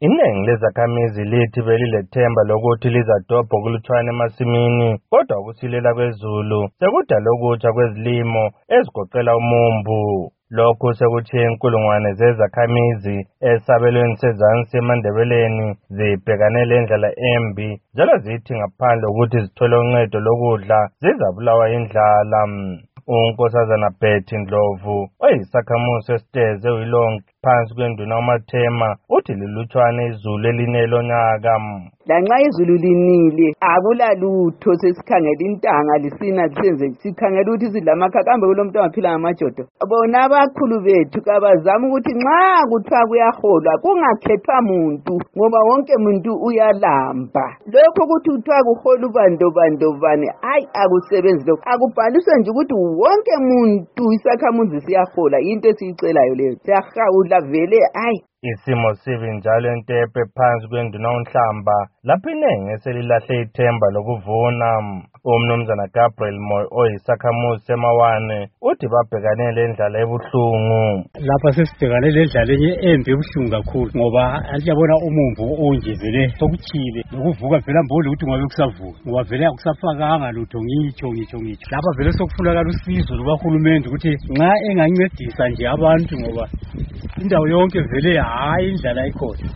Iningi lezakhamizi lithi belilethemba lokuthi lizadobha okulutshwana emasimini, kodwa ukusilela kwezulu sekudala ukutsha kwezilimo ezigoqela umumbu. Lokhu sekuthiye inkulungwane zezakhamizi esabelweni sezansi eMandebeleni zibhekane lendlela embi, njalo zithi ngaphandle ukuthi zithole uncedo lokudla zizabulawa indlala. uNkosazana Betty Ndlovu oyisakhamuzi sesiteze uyilonke phansi kwenduna uMathema uthi lilutshwane izulu eline lonyaka. Lanxa izulu linile akulalutho sesikhangela intanga lisina lisenze sikhangela ukuthi sidlamakhaka kambe kulomuntu angaphila ngamajodo. Bona abakhulu bethu kabazama ukuthi nxa kuthiwa kuyaholwa kungakhethwa muntu ngoba wonke muntu uyalamba. Lokho ukuthi kuthiwa kuhola ubandobandobane hayi akusebenzi lokho. Akubhaliswe nje ukuthi wonke muntu isakhamuzi siyahola into esiyicelayo leyo. Siyahawula vele hayi. Isimo sibi njalo eNtepe phansi kwenduna uNhlamba lapho inengi eselilahle ithemba lokuvuna. Umnumzana Gabriel Moyo oyisakhamuzi semawane uthi babhekane lendlela ebuhlungu. Lapha sesibhekane lendlela embi ebuhlungu kakhulu ngoba asiyabona umumbu onjezele sokuchile nokuvuka vele amboli ukuthi ngabe kusavuka ngoba vele akusafakanga lutho ngitsho. Lapha vele sokufunakala usizo lukahulumende ukuthi nxa engancedisa nje abantu ngoba indawo yonke vele hayi indlala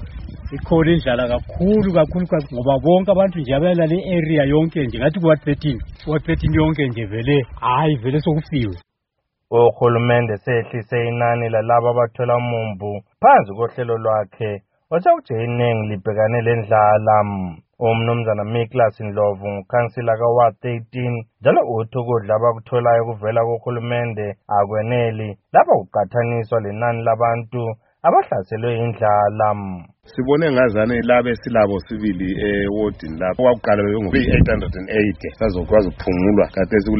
ikhona indlala kakhulu ngoba bonke abantu nje abalale area yonke nje ngathi ku 13 yonke nje vele hayi vele sokufiwe. Uhulumende sehlise inani lalabo abathola umumbu phansi kohlelo lwakhe osekuthi iningi libhekane lendlala. Umnumzana Miklas Ndlovu ngukhansila kaWard 13 njalo uthi ukudla abakutholayo kuvela kuhulumende akweneli lapho kuqathaniswa lenani labantu abahlaselwe indlala. Sibone ngazane labe silabo sibili ewardini lapho kwakuqala bekungu-880 sazokwazi ukuphungulwa kade sikule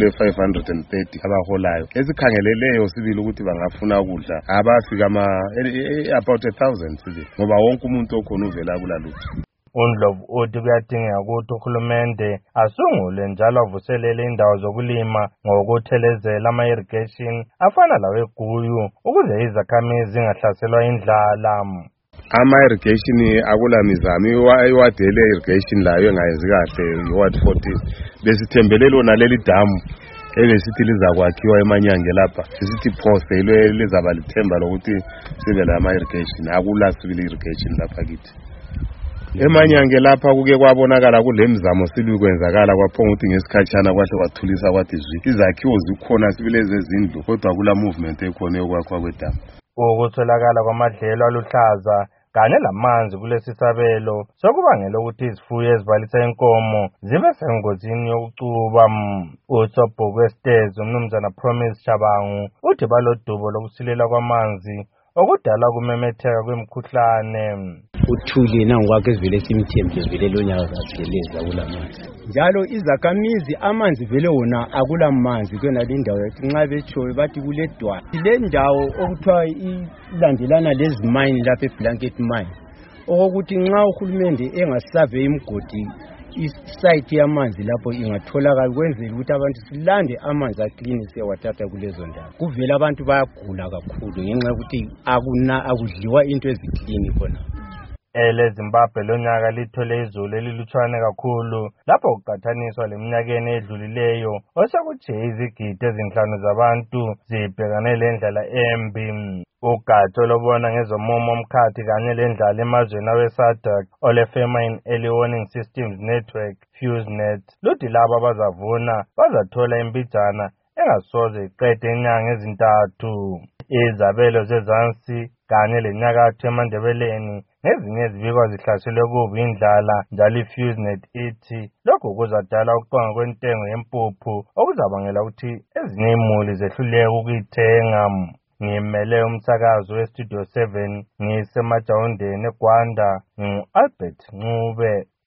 530 abaholayo. Esikhangeleleyo sibili ukuthi bangafuna ukudla abafika about 1000 sibili ngoba wonke umuntu okhona uvela kulalutho. uNdlovu uthi kuyadingeka ukuthi uhulumende asungule njalo avuselele indawo zokulima ngokuthelezela ama-irrigation afana laweGuyu ukuze izakhamizi zingahlaselwa indlala. Ama-irrigation akula mizamo iwadele irrigation layo engayenzi kahle iward 14 besithembele lona leli damu ebesithi lizakwakhiwa emanyange lapha sisithi poste lizaba lithemba lokuthi sibe lama-irrigation akula sibili irrigation lapha kithi. Emanyange lapha kuke kwabonakala kulemizamo sibi kwenzakala kwaphonga ukuthi ngesikhatshana kwahle kwathulisa kwathi zwi izakhiwo zikhona sibile zezindlu kodwa kula movement ekhona yokwakhiwa kwedamu. Ukutholakala kwamadlelo aluhlaza kanye lamanzi kulesi sabelo sokubangela ukuthi izifuyo ezibalisa inkomo zibe sengozini yokucuba. uSobhuku Esitezi umnumzana Promise Chabangu uthi balodubo lokusilela kwamanzi okudala kumemetheka kwemikhuhlane. Uthuli nangokwakhe sivele simthembe vele lonyaka kageleza kulamanzi njalo izakhamizi amanzi vele wona akulamanzi kwena lindawo yathi nxa betshoyo bathi kuledwa le ndawo okuthiwa ilandelana lezimine lapha eBlanket mine okokuthi nxa uhulumende engasave imgodi isite yamanzi lapho ingatholakala kwenzela ukuthi abantu silande amanzi aklini siyawathatha kulezo ndawo. Kuvela abantu bayagula kakhulu ngenxa yokuthi akudliwa into eziklini khona. EleZimbabwe lonyaka lithole izulu elilutshwane kakhulu lapho kuqathaniswa leminyakeni edlulileyo osekuthi izigidi ezinhlanu zabantu zibhekane lendlela embi. Ugatsha olubona ngezomumo omkhathi kanye lendlala emazweni awe-SADC ole-Famine Early Warning Systems Network FuseNet luthi labo abazavuna bazathola imbijana engasoze iqede inyanga ezintathu. Izabelo zezansi kanye lenyakatho eMandebeleni ngezinye ezibikwa zihlaselwe kubi indlala njalo iFuseNet ithi lokhu kuzadala ukuqonga kwentengo yempuphu okuzabangela ukuthi ezinye imuli zehluleke ukuyithenga. Ngimele umsakazo weStudio 7 ngisemajawundeni eGwanda ngu-Albert Ncube.